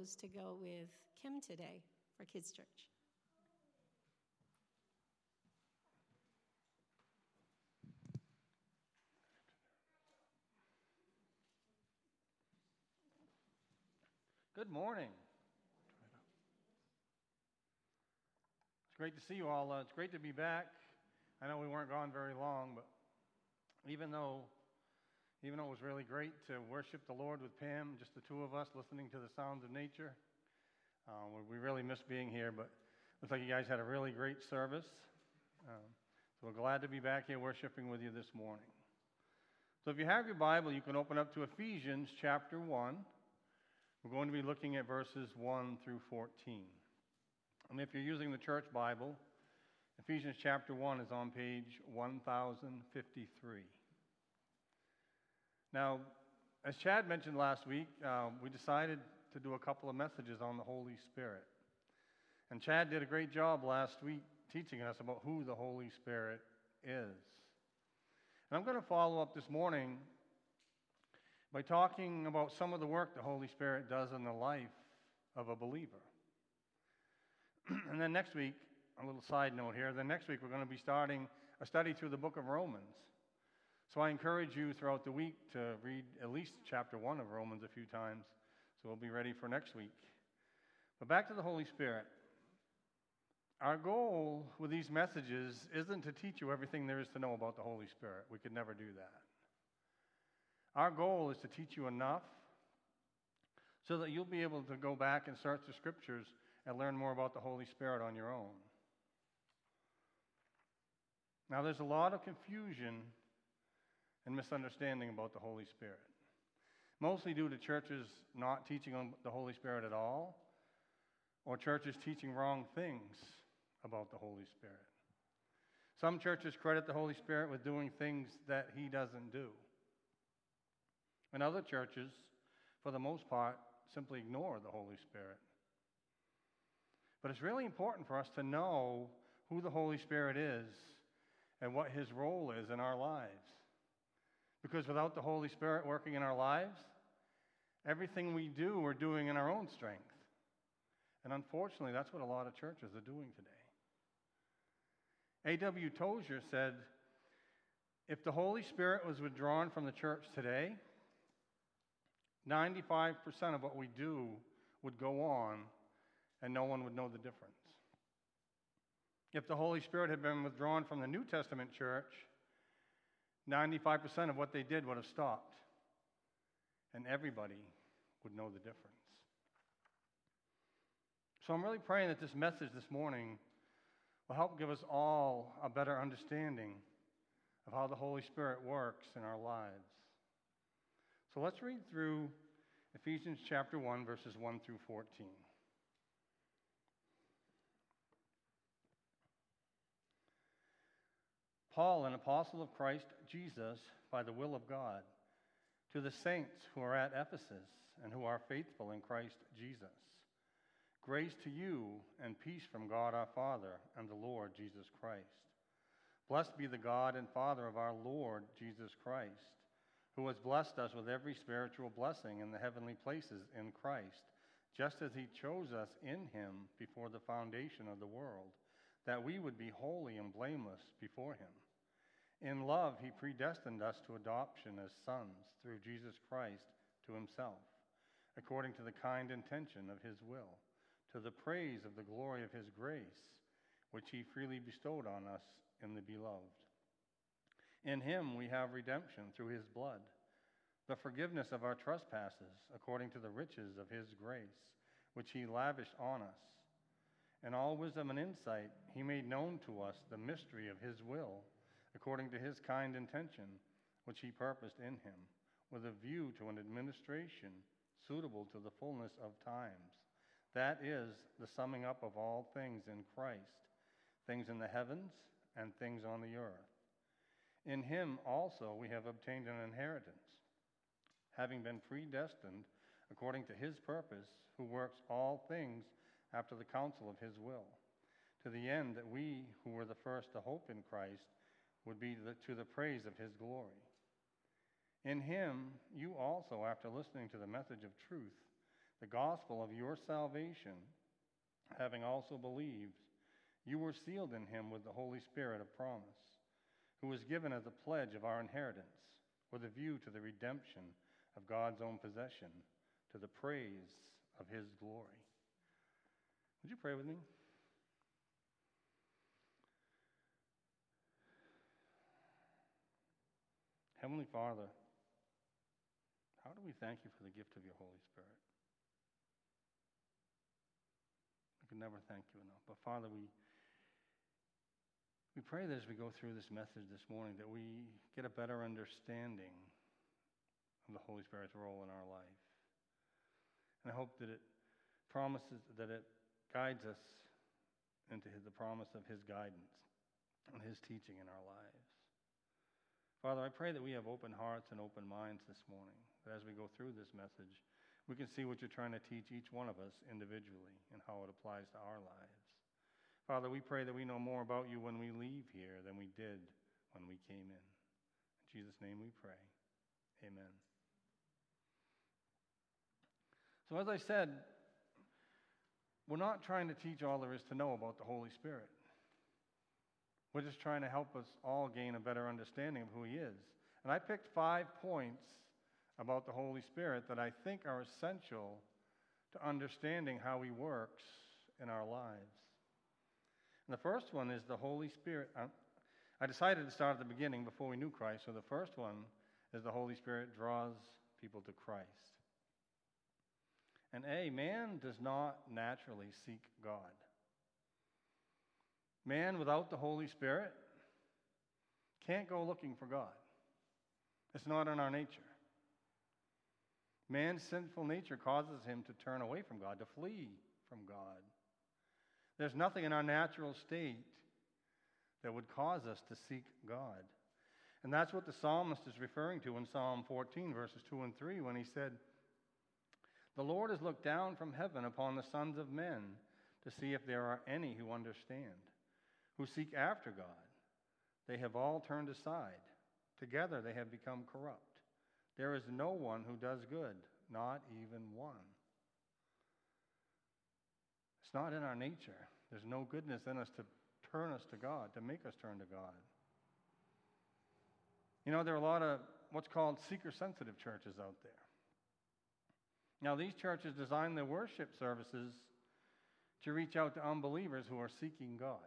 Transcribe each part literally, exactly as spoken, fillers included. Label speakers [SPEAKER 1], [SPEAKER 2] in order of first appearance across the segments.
[SPEAKER 1] chose to go with Kim today for Kids Church.
[SPEAKER 2] Good morning. It's great to see you all. Uh, it's great to be back. I know we weren't gone very long, but even though even though it was really great to worship the Lord with Pam, just the two of us listening to the sounds of nature, uh, we really missed being here, but it looks like you guys had a really great service. Um, so we're glad to be back here worshiping with you this morning. So if you have your Bible, you can open up to Ephesians chapter one. We're going to be looking at verses one through fourteen. And if you're using the church Bible, Ephesians chapter one is on page one thousand fifty-three. Now, as Chad mentioned last week, uh, we decided to do a couple of messages on the Holy Spirit. And Chad did a great job last week teaching us about who the Holy Spirit is. And I'm going to follow up this morning by talking about some of the work the Holy Spirit does in the life of a believer. And then next week, a little side note here, then next week we're going to be starting a study through the book of Romans. So I encourage you throughout the week to read at least chapter one of Romans a few times, so we'll be ready for next week. But back to the Holy Spirit. Our goal with these messages isn't to teach you everything there is to know about the Holy Spirit. We could never do that. Our goal is to teach you enough so that you'll be able to go back and search the Scriptures and learn more about the Holy Spirit on your own. Now, there's a lot of confusion and misunderstanding about the Holy Spirit, mostly due to churches not teaching on the Holy Spirit at all, or churches teaching wrong things about the Holy Spirit. Some churches credit the Holy Spirit with doing things that He doesn't do. And other churches, for the most part, simply ignore the Holy Spirit. But it's really important for us to know who the Holy Spirit is and what His role is in our lives. Because without the Holy Spirit working in our lives, everything we do, we're doing in our own strength. And unfortunately, that's what a lot of churches are doing today. A W Tozier said, if the Holy Spirit was withdrawn from the church today, ninety-five percent of what we do would go on, and no one would know the difference. If the Holy Spirit had been withdrawn from the New Testament church, ninety-five percent of what they did would have stopped, and everybody would know the difference. So I'm really praying that this message this morning will help give us all a better understanding of how the Holy Spirit works in our lives. So let's read through Ephesians chapter one, verses one through fourteen. Paul, an apostle of Christ Jesus, by the will of God, to the saints who are at Ephesus and who are faithful in Christ Jesus. Grace to you and peace from God our Father and the Lord Jesus Christ. Blessed be the God and Father of our Lord Jesus Christ, who has blessed us with every spiritual blessing in the heavenly places in Christ, just as He chose us in Him before the foundation of the world, that we would be holy and blameless before Him. In love, He predestined us to adoption as sons through Jesus Christ to Himself, according to the kind intention of His will, to the praise of the glory of His grace, which He freely bestowed on us in the Beloved. In Him we have redemption through His blood, the forgiveness of our trespasses, according to the riches of His grace, which He lavished on us. In all wisdom and insight, He made known to us the mystery of His will, according to His kind intention, which He purposed in Him, with a view to an administration suitable to the fullness of times. That is the summing up of all things in Christ, things in the heavens and things on the earth. In Him also we have obtained an inheritance, having been predestined according to His purpose, who works all things after the counsel of His will, to the end that we who were the first to hope in Christ would be the, to the praise of His glory. In Him you also, after listening to the message of truth, the gospel of your salvation, having also believed, you were sealed in him with the Holy Spirit of promise, who was given as a pledge of our inheritance, with a view to the redemption of God's own possession, to the praise of his glory. Would you pray with me? Heavenly Father, how do we thank you for the gift of your Holy Spirit? We can never thank you enough. But Father, we we pray that as we go through this message this morning, that we get a better understanding of the Holy Spirit's role in our life. And I hope that it promises, that it guides us into his, the promise of his guidance and his teaching in our lives. Father, I pray that we have open hearts and open minds this morning, that as we go through this message, we can see what you're trying to teach each one of us individually and how it applies to our lives. Father, we pray that we know more about you when we leave here than we did when we came in. In Jesus' name we pray. Amen. So as I said, we're not trying to teach all there is to know about the Holy Spirit. We're just trying to help us all gain a better understanding of who he is. And I picked five points about the Holy Spirit that I think are essential to understanding how he works in our lives. And the first one is the Holy Spirit. I decided to start at the beginning before we knew Christ. So the first one is the Holy Spirit draws people to Christ. And A, man does not naturally seek God. Man without the Holy Spirit can't go looking for God. It's not in our nature. Man's sinful nature causes him to turn away from God, to flee from God. There's nothing in our natural state that would cause us to seek God. And that's what the psalmist is referring to in Psalm fourteen, verses two and three, when he said, "The Lord has looked down from heaven upon the sons of men to see if there are any who understand, who seek after God. They have all turned aside. Together they have become corrupt. There is no one who does good, not even one." It's not in our nature. There's no goodness in us to turn us to God, to make us turn to God. You know, there are a lot of what's called seeker-sensitive churches out there. Now, these churches design their worship services to reach out to unbelievers who are seeking God.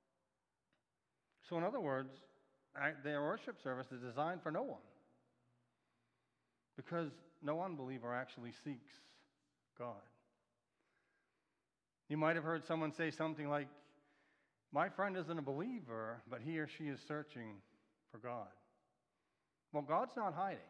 [SPEAKER 2] So in other words, their worship service is designed for no one, because no unbeliever actually seeks God. You might have heard someone say something like, "My friend isn't a believer, but he or she is searching for God." Well, God's not hiding.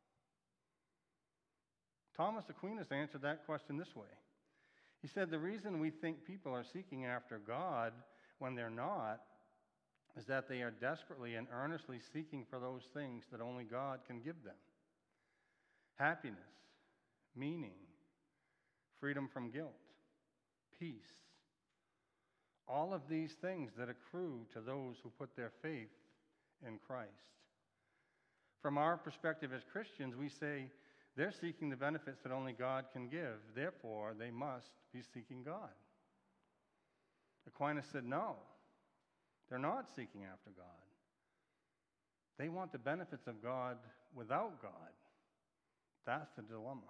[SPEAKER 2] Thomas Aquinas answered that question this way. He said, "The reason we think people are seeking after God when they're not is that they are desperately and earnestly seeking for those things that only God can give them. Happiness, meaning, freedom from guilt, peace. All of these things that accrue to those who put their faith in Christ. From our perspective as Christians, we say they're seeking the benefits that only God can give. Therefore, they must be seeking God." Aquinas said, no, they're not seeking after God. They want the benefits of God without God. That's the dilemma.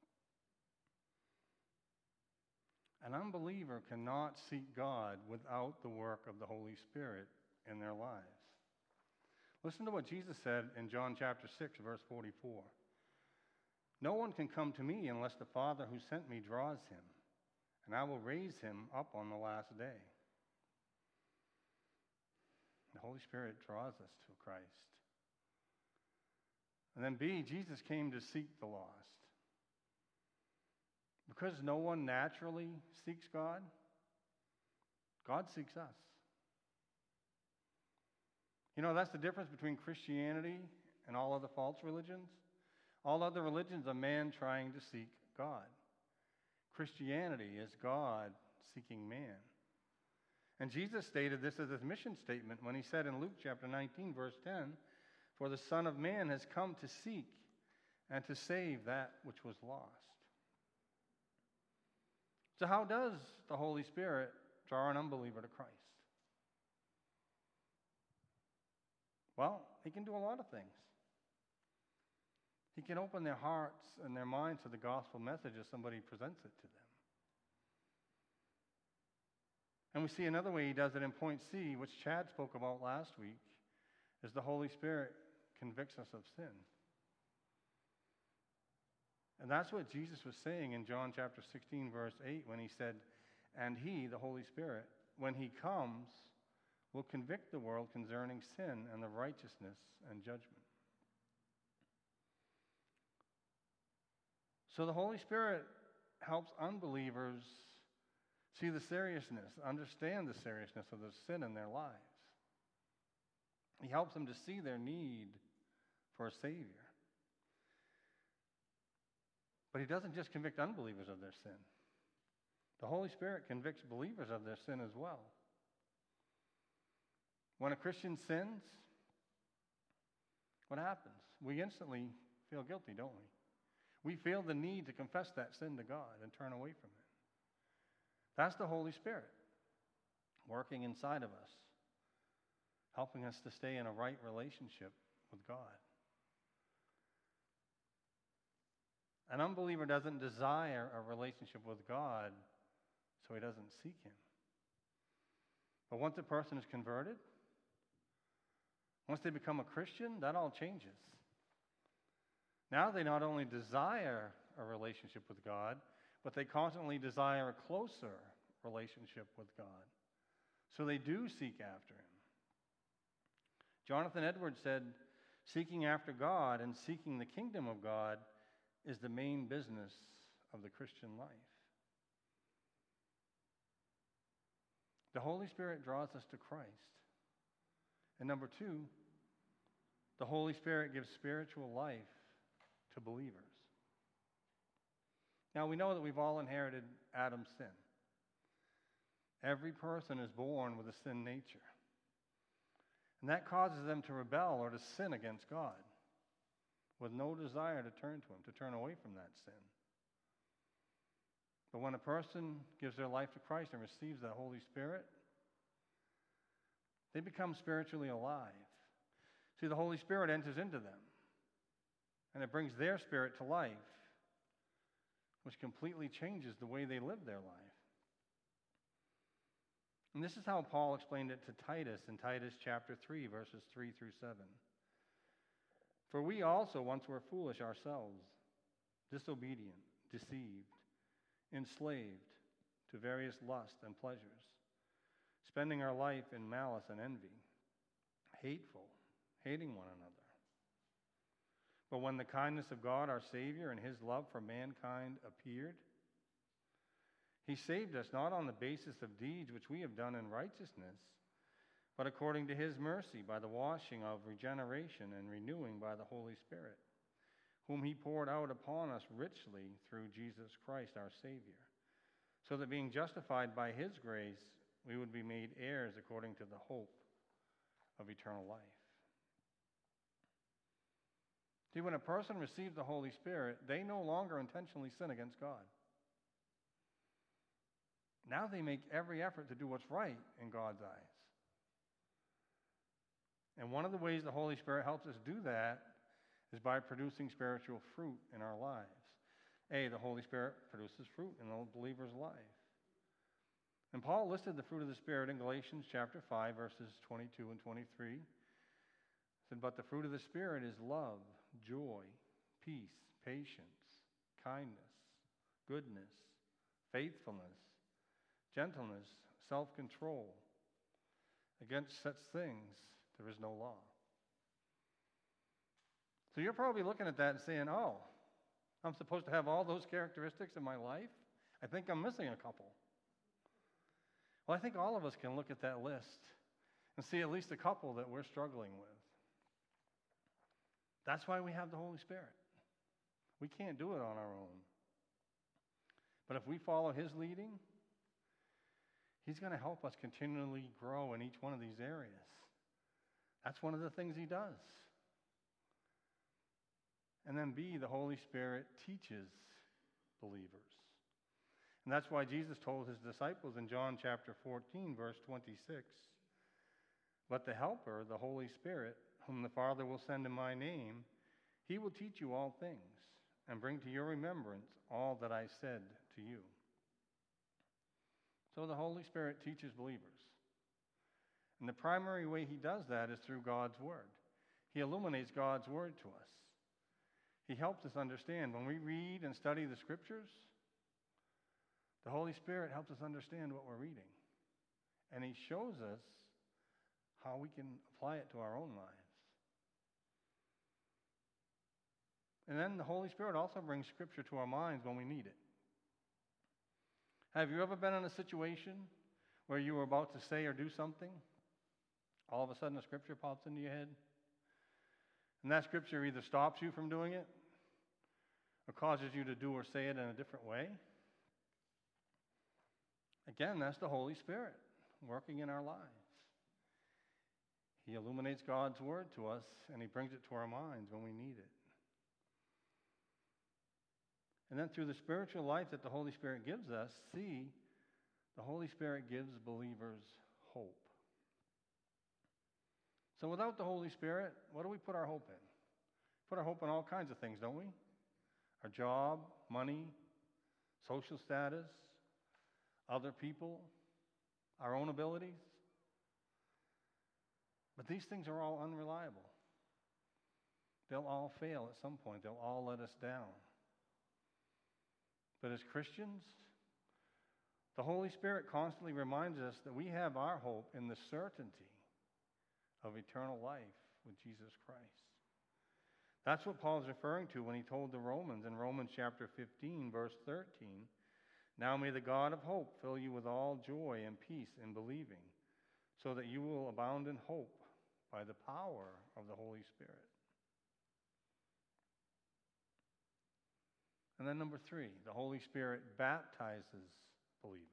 [SPEAKER 2] An unbeliever cannot seek God without the work of the Holy Spirit in their lives. Listen to what Jesus said in John chapter six, verse forty-four. "No one can come to me unless the Father who sent me draws him, and I will raise him up on the last day." The Holy Spirit draws us to Christ. And then B, Jesus came to seek the lost. Because no one naturally seeks God, God seeks us. You know, that's the difference between Christianity and all other false religions. All other religions are man trying to seek God. Christianity is God seeking man. And Jesus stated this as his mission statement when he said in Luke chapter nineteen, verse ten, "For the Son of Man has come to seek and to save that which was lost." So how does the Holy Spirit draw an unbeliever to Christ? Well, he can do a lot of things. He can open their hearts and their minds to the gospel message as somebody presents it to them. And we see another way he does it in point C, which Chad spoke about last week, is the Holy Spirit convicts us of sin. And that's what Jesus was saying in John chapter sixteen, verse eight, when he said, "And he, the Holy Spirit, when he comes, will convict the world concerning sin and the righteousness and judgment." So the Holy Spirit helps unbelievers see the seriousness, understand the seriousness of the sin in their lives. He helps them to see their need for a Savior. But he doesn't just convict unbelievers of their sin. The Holy Spirit convicts believers of their sin as well. When a Christian sins, what happens? We instantly feel guilty, don't we? We feel the need to confess that sin to God and turn away from it. That's the Holy Spirit working inside of us, helping us to stay in a right relationship with God. An unbeliever doesn't desire a relationship with God, so he doesn't seek him. But once a person is converted, once they become a Christian, that all changes. Now they not only desire a relationship with God, but they constantly desire a closer relationship with God. So they do seek after him. Jonathan Edwards said, "Seeking after God and seeking the kingdom of God is the main business of the Christian life." The Holy Spirit draws us to Christ. And number two, the Holy Spirit gives spiritual life to believers. Now, we know that we've all inherited Adam's sin. Every person is born with a sin nature. And that causes them to rebel or to sin against God, with no desire to turn to him, to turn away from that sin. But when a person gives their life to Christ and receives the Holy Spirit, they become spiritually alive. See, the Holy Spirit enters into them, and it brings their spirit to life, which completely changes the way they live their life. And this is how Paul explained it to Titus in Titus chapter three, verses three through seven. "For we also once were foolish ourselves, disobedient, deceived, enslaved to various lusts and pleasures, spending our life in malice and envy, hateful, hating one another. But when the kindness of God our Savior and his love for mankind appeared, he saved us not on the basis of deeds which we have done in righteousness, but according to his mercy by the washing of regeneration and renewing by the Holy Spirit, whom he poured out upon us richly through Jesus Christ our Savior, so that being justified by his grace, we would be made heirs according to the hope of eternal life." See, when a person receives the Holy Spirit, they no longer intentionally sin against God. Now they make every effort to do what's right in God's eyes. And one of the ways the Holy Spirit helps us do that is by producing spiritual fruit in our lives. A, the Holy Spirit produces fruit in the believer's life. And Paul listed the fruit of the Spirit in Galatians chapter five, verses twenty-two and twenty-three. He said, "But the fruit of the Spirit is love, joy, peace, patience, kindness, goodness, faithfulness, gentleness, self-control. Against such things there is no law." So you're probably looking at that and saying, "Oh, I'm supposed to have all those characteristics in my life? I think I'm missing a couple." Well, I think all of us can look at that list and see at least a couple that we're struggling with. That's why we have the Holy Spirit. We can't do it on our own. But if we follow his leading, he's going to help us continually grow in each one of these areas. That's one of the things he does. And then B, the Holy Spirit teaches believers. And that's why Jesus told his disciples in John chapter fourteen, verse twenty-six, "But the Helper, the Holy Spirit, whom the Father will send in my name, he will teach you all things and bring to your remembrance all that I said to you." So the Holy Spirit teaches believers. And the primary way he does that is through God's Word. He illuminates God's Word to us. He helps us understand. When we read and study the Scriptures, the Holy Spirit helps us understand what we're reading. And he shows us how we can apply it to our own lives. And then the Holy Spirit also brings Scripture to our minds when we need it. Have you ever been in a situation where you were about to say or do something? All of a sudden a Scripture pops into your head? And that Scripture either stops you from doing it or causes you to do or say it in a different way? Again, that's the Holy Spirit working in our lives. He illuminates God's Word to us, and he brings it to our minds when we need it. And then through the spiritual life that the Holy Spirit gives us, see, the Holy Spirit gives believers hope. So without the Holy Spirit, what do we put our hope in? Put our hope in all kinds of things, don't we? Our job, money, social status, other people, our own abilities. But these things are all unreliable. They'll all fail at some point. They'll all let us down. But as Christians, the Holy Spirit constantly reminds us that we have our hope in the certainty of eternal life with Jesus Christ. That's what Paul's referring to when he told the Romans in Romans chapter fifteen, verse thirteen, "Now may the God of hope fill you with all joy and peace in believing, so that you will abound in hope by the power of the Holy Spirit." And then number three, the Holy Spirit baptizes believers.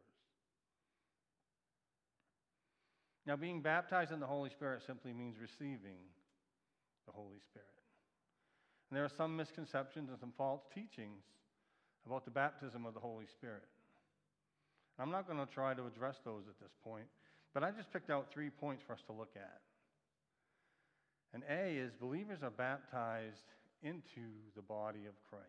[SPEAKER 2] Now, being baptized in the Holy Spirit simply means receiving the Holy Spirit. And there are some misconceptions and some false teachings about the baptism of the Holy Spirit. I'm not going to try to address those at this point, but I just picked out three points for us to look at. And A is believers are baptized into the body of Christ.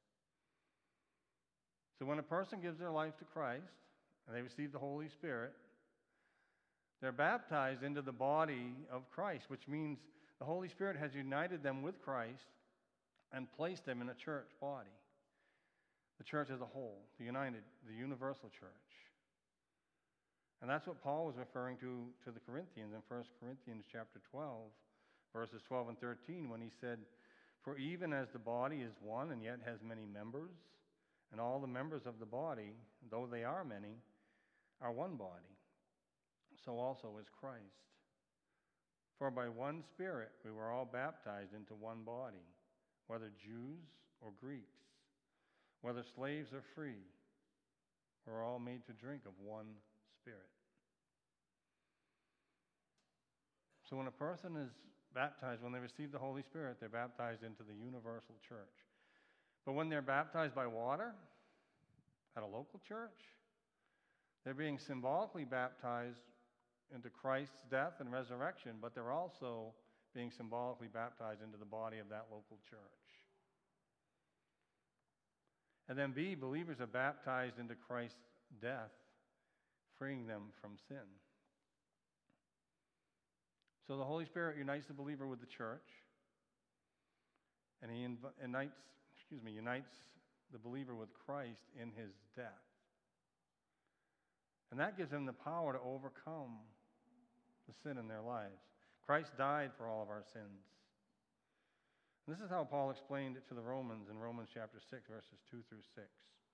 [SPEAKER 2] So when a person gives their life to Christ and they receive the Holy Spirit, they're baptized into the body of Christ, which means the Holy Spirit has united them with Christ and placed them in a church body. The church as a whole, the united, the universal church. And that's what Paul was referring to to the Corinthians in First Corinthians chapter twelve, verses twelve and thirteen, when he said, "For even as the body is one and yet has many members, and all the members of the body, though they are many, are one body, so also is Christ. For by one Spirit we were all baptized into one body, whether Jews or Greeks, whether slaves or free, we're all made to drink of one Spirit." So when a person is baptized, when they receive the Holy Spirit, they're baptized into the universal church. But when they're baptized by water at a local church, they're being symbolically baptized into Christ's death and resurrection, but they're also being symbolically baptized into the body of that local church. And then B, believers are baptized into Christ's death, freeing them from sin. So the Holy Spirit unites the believer with the church, and he inv- unites, excuse me, unites the believer with Christ in his death. And that gives them the power to overcome the sin in their lives. Christ died for all of our sins. And this is how Paul explained it to the Romans in Romans chapter six, verses two through six.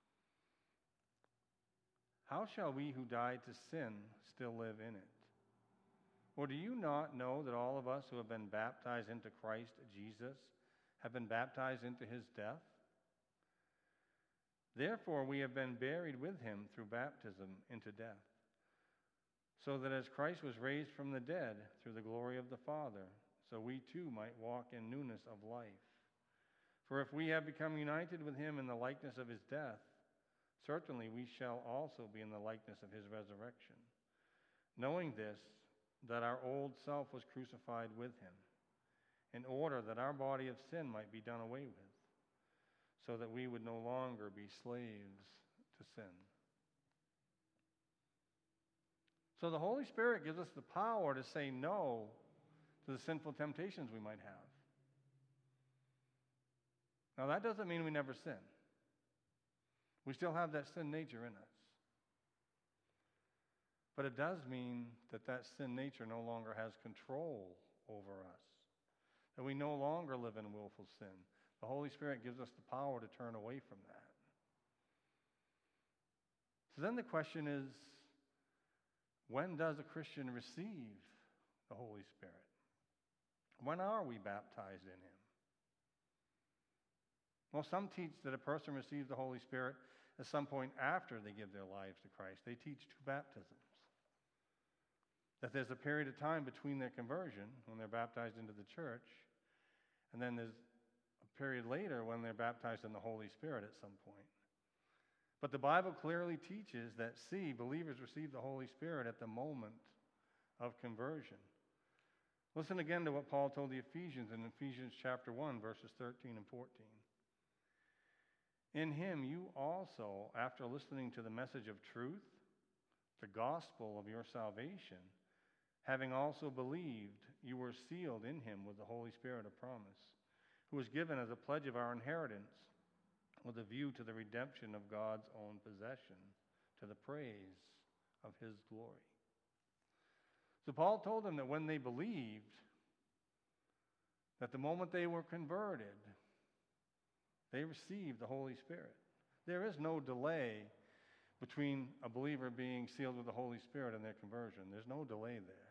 [SPEAKER 2] "How shall we who died to sin still live in it? Or do you not know that all of us who have been baptized into Christ Jesus have been baptized into his death? Therefore we have been buried with him through baptism into death, so that as Christ was raised from the dead through the glory of the Father, so we too might walk in newness of life. For if we have become united with him in the likeness of his death, certainly we shall also be in the likeness of his resurrection. Knowing this, that our old self was crucified with him, in order that our body of sin might be done away with, so that we would no longer be slaves to sin. So the Holy Spirit gives us the power to say no to the sinful temptations we might have. Now, that doesn't mean we never sin. We still have that sin nature in us. But it does mean that that sin nature no longer has control over us, that we no longer live in willful sin. The Holy Spirit gives us the power to turn away from that. So then the question is, when does a Christian receive the Holy Spirit? When are we baptized in him? Well, some teach that a person receives the Holy Spirit at some point after they give their lives to Christ. They teach two baptisms. That there's a period of time between their conversion, when they're baptized into the church, and then there's a period later when they're baptized in the Holy Spirit at some point. But the Bible clearly teaches that, see, believers receive the Holy Spirit at the moment of conversion. Listen again to what Paul told the Ephesians in Ephesians chapter one, verses thirteen and fourteen. In him you also, after listening to the message of truth, the gospel of your salvation, having also believed, you were sealed in him with the Holy Spirit of promise, who was given as a pledge of our inheritance, with a view to the redemption of God's own possession, to the praise of his glory. So Paul told them that when they believed, that the moment they were converted, they received the Holy Spirit. There is no delay between a believer being sealed with the Holy Spirit and their conversion. There's no delay there.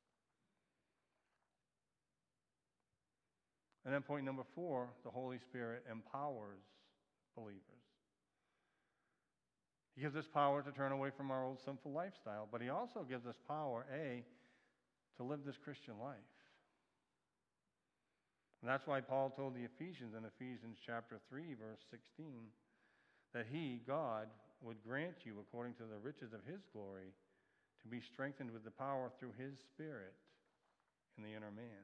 [SPEAKER 2] And then point number four, the Holy Spirit empowers believers. He gives us power to turn away from our old sinful lifestyle, but he also gives us power, A, to live this Christian life. And that's why Paul told the Ephesians in Ephesians chapter three, verse sixteen, that he, God, would grant you, according to the riches of his glory, to be strengthened with the power through his Spirit in the inner man.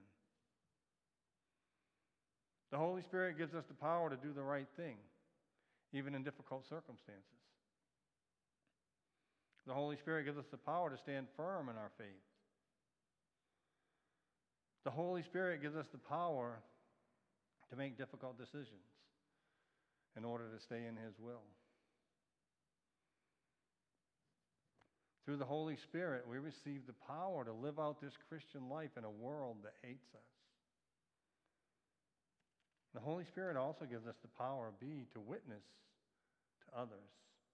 [SPEAKER 2] The Holy Spirit gives us the power to do the right thing, even in difficult circumstances. The Holy Spirit gives us the power to stand firm in our faith. The Holy Spirit gives us the power to make difficult decisions in order to stay in his will. Through the Holy Spirit, we receive the power to live out this Christian life in a world that hates us. The Holy Spirit also gives us the power, B, to witness to others.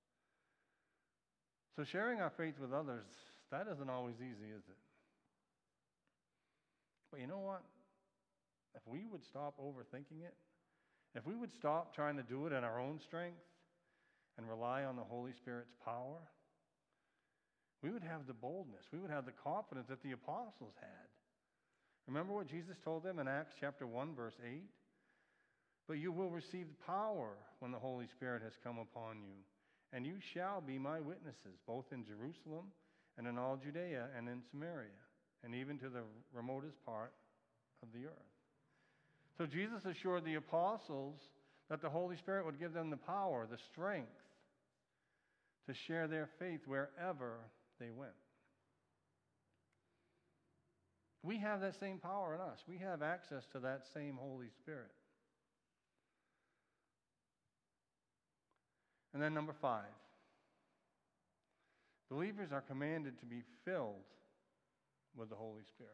[SPEAKER 2] So sharing our faith with others, that isn't always easy, is it? But you know what? If we would stop overthinking it, if we would stop trying to do it in our own strength and rely on the Holy Spirit's power, we would have the boldness, we would have the confidence that the apostles had. Remember what Jesus told them in Acts chapter one, verse eight? But you will receive power when the Holy Spirit has come upon you, and you shall be my witnesses, both in Jerusalem and in all Judea and in Samaria, and even to the remotest part of the earth. So Jesus assured the apostles that the Holy Spirit would give them the power, the strength, to share their faith wherever they went. We have that same power in us. We have access to that same Holy Spirit. And then number five, believers are commanded to be filled with the Holy Spirit.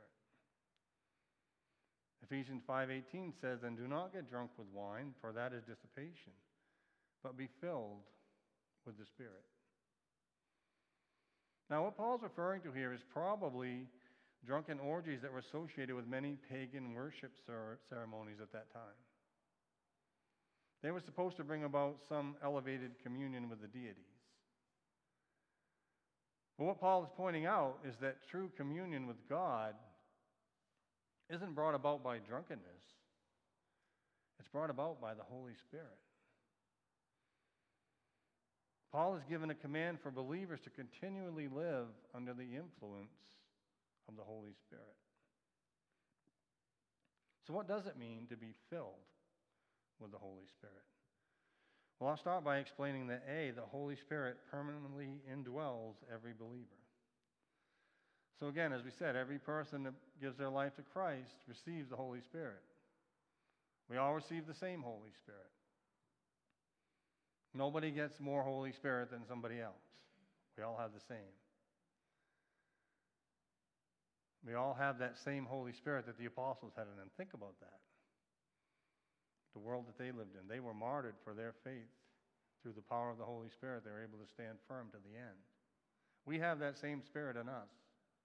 [SPEAKER 2] Ephesians five eighteen says, and do not get drunk with wine, for that is dissipation, but be filled with the Spirit. Now, what Paul's referring to here is probably drunken orgies that were associated with many pagan worship ceremonies at that time. They were supposed to bring about some elevated communion with the deities. But what Paul is pointing out is that true communion with God isn't brought about by drunkenness. It's brought about by the Holy Spirit. Paul has given a command for believers to continually live under the influence of the Holy Spirit. So what does it mean to be filled with the Holy Spirit? Well, I'll start by explaining that A, the Holy Spirit permanently indwells every believer. So again, as we said, every person that gives their life to Christ receives the Holy Spirit. We all receive the same Holy Spirit. Nobody gets more Holy Spirit than somebody else. We all have the same. We all have that same Holy Spirit that the apostles had in them. Think about that. The world that they lived in. They were martyred for their faith. Through the power of the Holy Spirit, they were able to stand firm to the end. We have that same Spirit in us.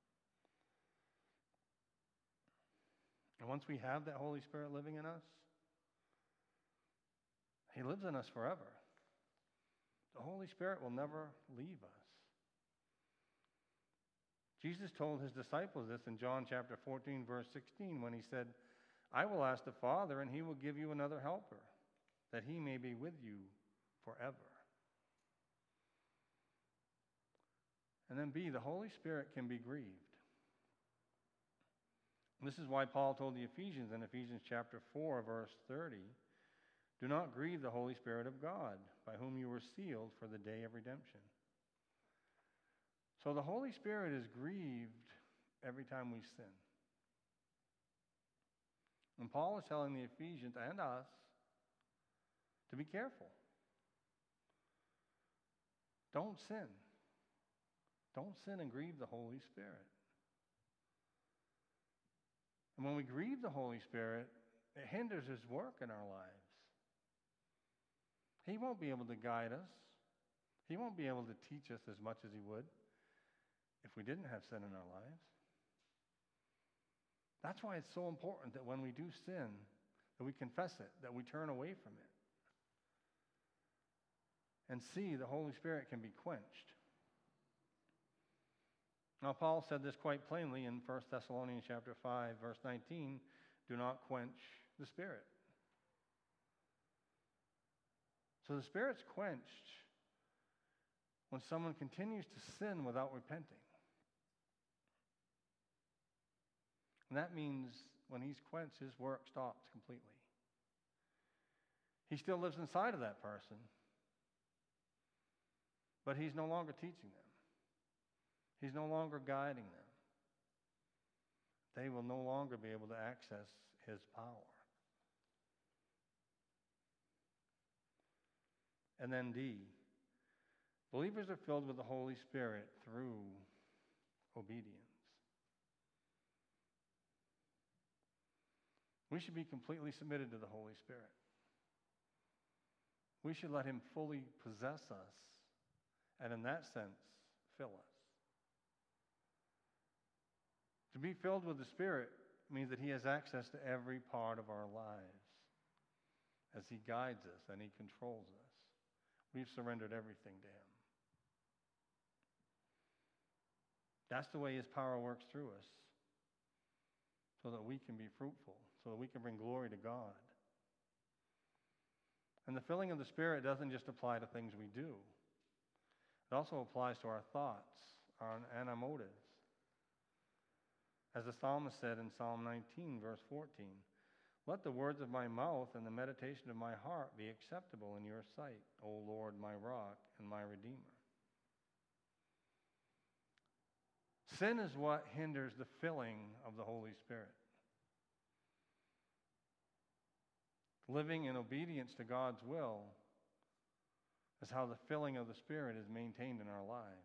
[SPEAKER 2] And once we have that Holy Spirit living in us, He lives in us forever. The Holy Spirit will never leave us. Jesus told His disciples this in John chapter fourteen, verse sixteen, when He said, I will ask the Father, and He will give you another helper, that He may be with you forever. And then B, the Holy Spirit can be grieved. This is why Paul told the Ephesians in Ephesians chapter four, verse thirty, do not grieve the Holy Spirit of God, by whom you were sealed for the day of redemption. So the Holy Spirit is grieved every time we sin. And Paul is telling the Ephesians and us to be careful. Don't sin. Don't sin and grieve the Holy Spirit. And when we grieve the Holy Spirit, it hinders His work in our lives. He won't be able to guide us. He won't be able to teach us as much as He would if we didn't have sin in our lives. That's why it's so important that when we do sin, that we confess it, that we turn away from it. And see, the Holy Spirit can be quenched. Now, Paul said this quite plainly in First Thessalonians chapter five, verse nineteen, do not quench the Spirit. So the Spirit's quenched when someone continues to sin without repenting. And that means when He's quenched, His work stops completely. He still lives inside of that person, but He's no longer teaching them. He's no longer guiding them. They will no longer be able to access His power. And then D, believers are filled with the Holy Spirit through obedience. We should be completely submitted to the Holy Spirit. We should let Him fully possess us, and in that sense, fill us. To be filled with the Spirit means that He has access to every part of our lives as He guides us and He controls us. We've surrendered everything to Him. That's the way His power works through us, so that we can be fruitful, so that we can bring glory to God. And the filling of the Spirit doesn't just apply to things we do. It also applies to our thoughts our, and our motives. As the psalmist said in Psalm nineteen, verse fourteen, let the words of my mouth and the meditation of my heart be acceptable in your sight, O Lord, my rock and my redeemer. Sin is what hinders the filling of the Holy Spirit. Living in obedience to God's will is how the filling of the Spirit is maintained in our lives.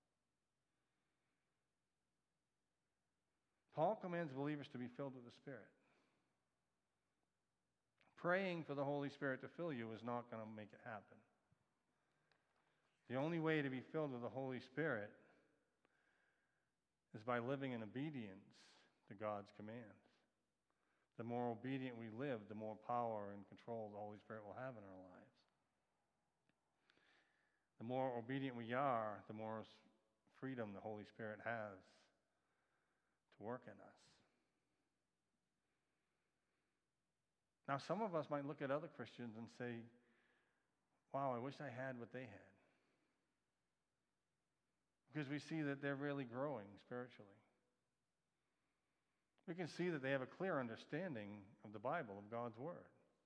[SPEAKER 2] Paul commands believers to be filled with the Spirit. Praying for the Holy Spirit to fill you is not going to make it happen. The only way to be filled with the Holy Spirit is by living in obedience to God's commands. The more obedient we live, the more power and control the Holy Spirit will have in our lives. The more obedient we are, the more freedom the Holy Spirit has to work in us. Now, some of us might look at other Christians and say, wow, I wish I had what they had. because we see that they're really growing spiritually. We can see that they have a clear understanding of the Bible, of God's Word.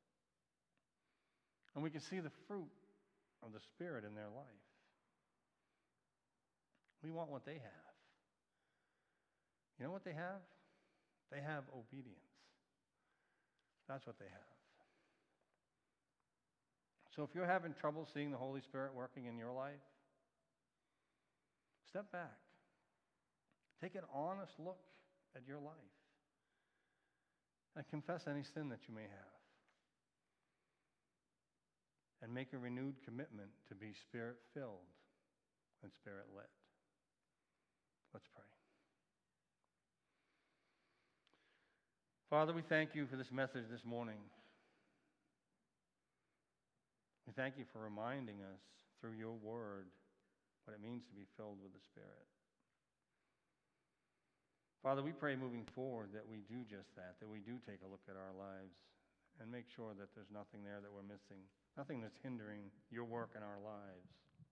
[SPEAKER 2] And we can see the fruit of the Spirit in their life. We want what they have. You know what they have? They have obedience. That's what they have. So if you're having trouble seeing the Holy Spirit working in your life, step back. Take an honest look at your life and confess any sin that you may have. And make a renewed commitment to be Spirit-filled and Spirit-led. Let's pray. Father, we thank you for this message this morning. We thank you for reminding us through your word what it means to be filled with the Spirit. Father, we pray moving forward that we do just that, that we do take a look at our lives and make sure that there's nothing there that we're missing, nothing that's hindering your work in our lives.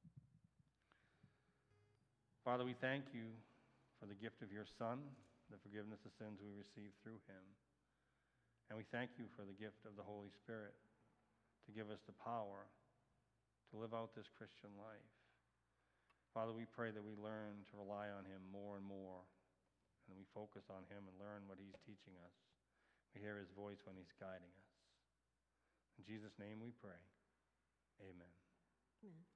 [SPEAKER 2] Father, we thank you for the gift of your Son, the forgiveness of sins we receive through him. And we thank you for the gift of the Holy Spirit to give us the power to live out this Christian life. Father, we pray that we learn to rely on him more and more, and we focus on him and learn what he's teaching us. We hear his voice when he's guiding us. In Jesus' name we pray. Amen.
[SPEAKER 1] Amen.